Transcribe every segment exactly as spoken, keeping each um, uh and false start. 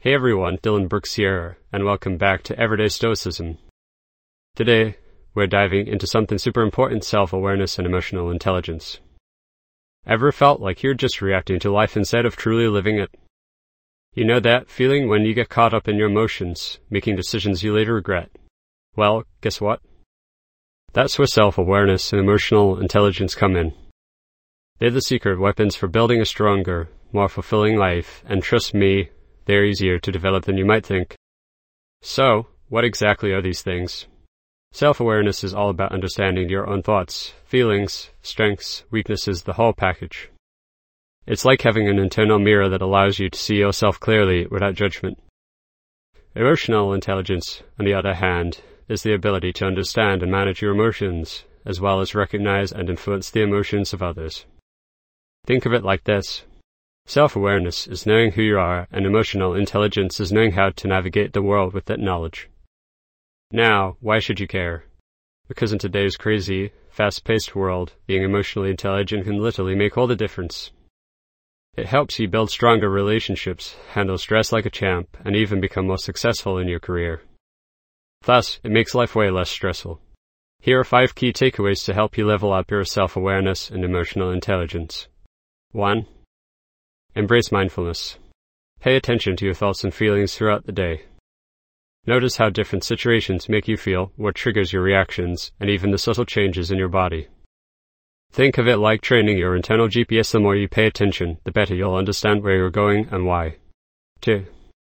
Hey everyone, Dylan Brooks here, and welcome back to Everyday Stoicism. Today, we're diving into something super important: self-awareness and emotional intelligence. Ever felt like you're just reacting to life instead of truly living it? You know that feeling when you get caught up in your emotions, making decisions you later regret? Well, guess what? That's where self-awareness and emotional intelligence come in. They're the secret weapons for building a stronger, more fulfilling life, and trust me, they're easier to develop than you might think. So, what exactly are these things? Self-awareness is all about understanding your own thoughts, feelings, strengths, weaknesses, the whole package. It's like having an internal mirror that allows you to see yourself clearly without judgment. Emotional intelligence, on the other hand, is the ability to understand and manage your emotions, as well as recognize and influence the emotions of others. Think of it like this. Self-awareness is knowing who you are, and emotional intelligence is knowing how to navigate the world with that knowledge. Now, why should you care? Because in today's crazy, fast-paced world, being emotionally intelligent can literally make all the difference. It helps you build stronger relationships, handle stress like a champ, and even become more successful in your career. Thus, it makes life way less stressful. Here are five key takeaways to help you level up your self-awareness and emotional intelligence. one. Embrace mindfulness. Pay attention to your thoughts and feelings throughout the day. Notice how different situations make you feel, what triggers your reactions, and even the subtle changes in your body. Think of it like training your internal G P S. The more you pay attention, the better you'll understand where you're going and why. two.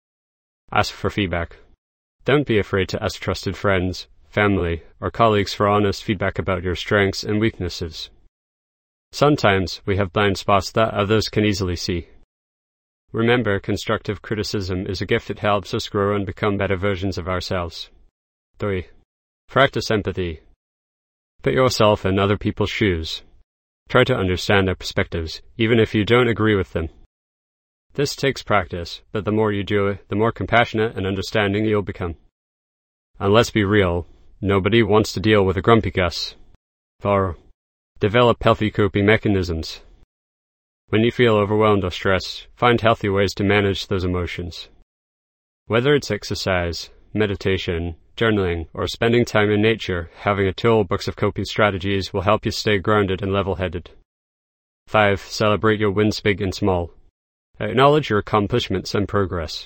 Ask for feedback. Don't be afraid to ask trusted friends, family, or colleagues for honest feedback about your strengths and weaknesses. Sometimes we have blind spots that others can easily see. Remember, constructive criticism is a gift that helps us grow and become better versions of ourselves. three. Practice empathy. Put yourself in other people's shoes. Try to understand their perspectives, even if you don't agree with them. This takes practice, but the more you do it, the more compassionate and understanding you'll become. And let's be real, nobody wants to deal with a grumpy Gus. four. Develop healthy coping mechanisms. When you feel overwhelmed or stressed, find healthy ways to manage those emotions. Whether it's exercise, meditation, journaling, or spending time in nature, having a toolbox of coping strategies will help you stay grounded and level-headed. five. Celebrate your wins, big and small. Acknowledge your accomplishments and progress.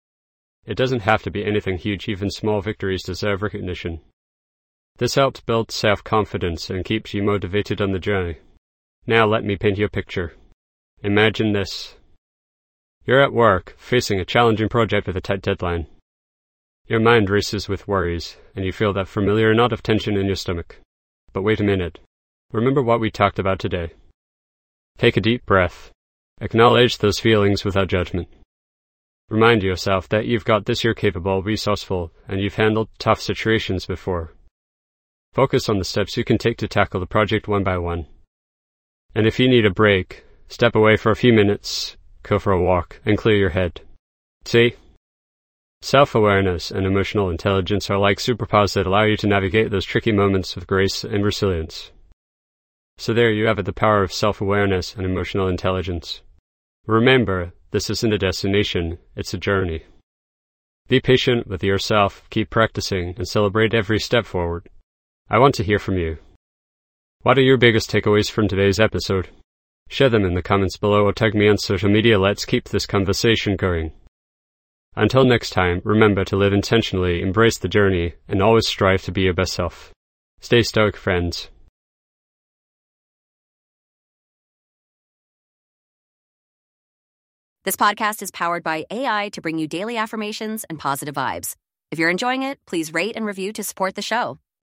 It doesn't have to be anything huge, even small victories deserve recognition. This helps build self-confidence and keeps you motivated on the journey. Now let me paint you a picture. Imagine this. You're at work, facing a challenging project with a tight deadline. Your mind races with worries, and you feel that familiar knot of tension in your stomach. But wait a minute. Remember what we talked about today. Take a deep breath. Acknowledge those feelings without judgment. Remind yourself that you've got this, you're capable, resourceful, and you've handled tough situations before. Focus on the steps you can take to tackle the project one by one. And if you need a break, step away for a few minutes, go for a walk, and clear your head. See? Self-awareness and emotional intelligence are like superpowers that allow you to navigate those tricky moments with grace and resilience. So there you have it, the power of self-awareness and emotional intelligence. Remember, this isn't a destination, it's a journey. Be patient with yourself, keep practicing, and celebrate every step forward. I want to hear from you. What are your biggest takeaways from today's episode? Share them in the comments below or tag me on social media. Let's keep this conversation going. Until next time, remember to live intentionally, embrace the journey, and always strive to be your best self. Stay stoic, friends. This podcast is powered by A I to bring you daily affirmations and positive vibes. If you're enjoying it, please rate and review to support the show.